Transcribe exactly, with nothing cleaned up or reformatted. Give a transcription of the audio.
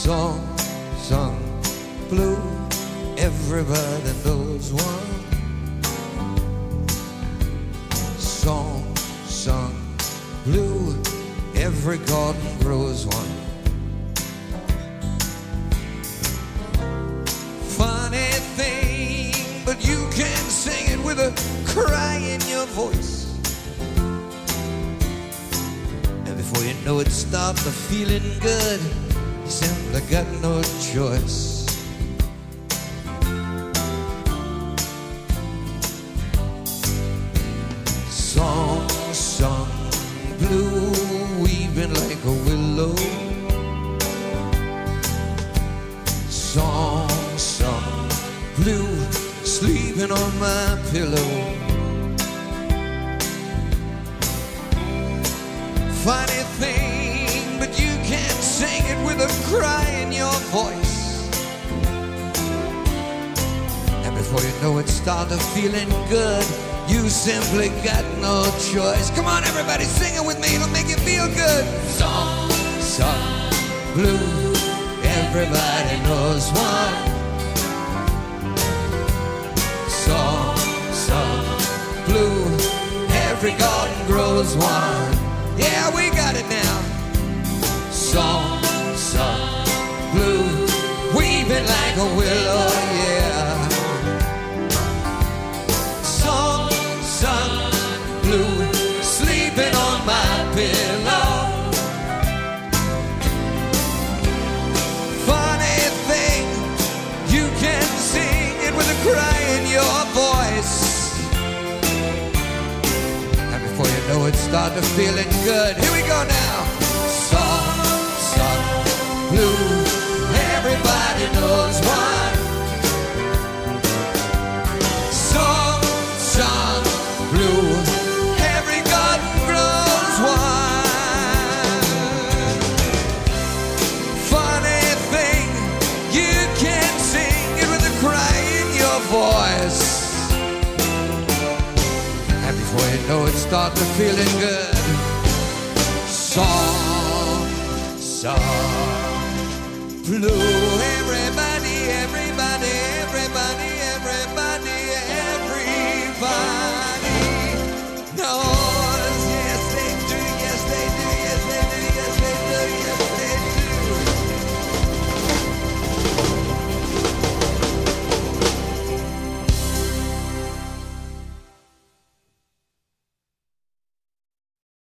Song sung blue, everybody knows one. Song sung blue, every garden grows one. Funny thing, but you can sing it with a cry in your voice. And before you know it, start the feeling good. You simply got no choice. Song sung blue, weaving like a willow. Song sung blue, sleeping on my pillow. Funny thing, but you can't sing it with a cry in your voice. And before you know it, start feeling good. You simply got no choice. Come on, everybody, sing it with me. It'll make you feel good. Song sung blue, everybody knows one. Song sung blue, every garden grows one. Yeah, we got it now. Song sung blue, weaving like a willow, yeah. Song sung blue, sleeping on my pillow. Funny thing, you can sing it with a cry in your voice. And before you know it, start to feeling good. Here we go now. Song sung blue, everybody knows one. Song sung blue, every garden grows one. Funny thing, you can sing it with a cry in your voice. And before you know it, start to feeling good. Song sung blue, everybody, everybody, everybody, everybody, everybody.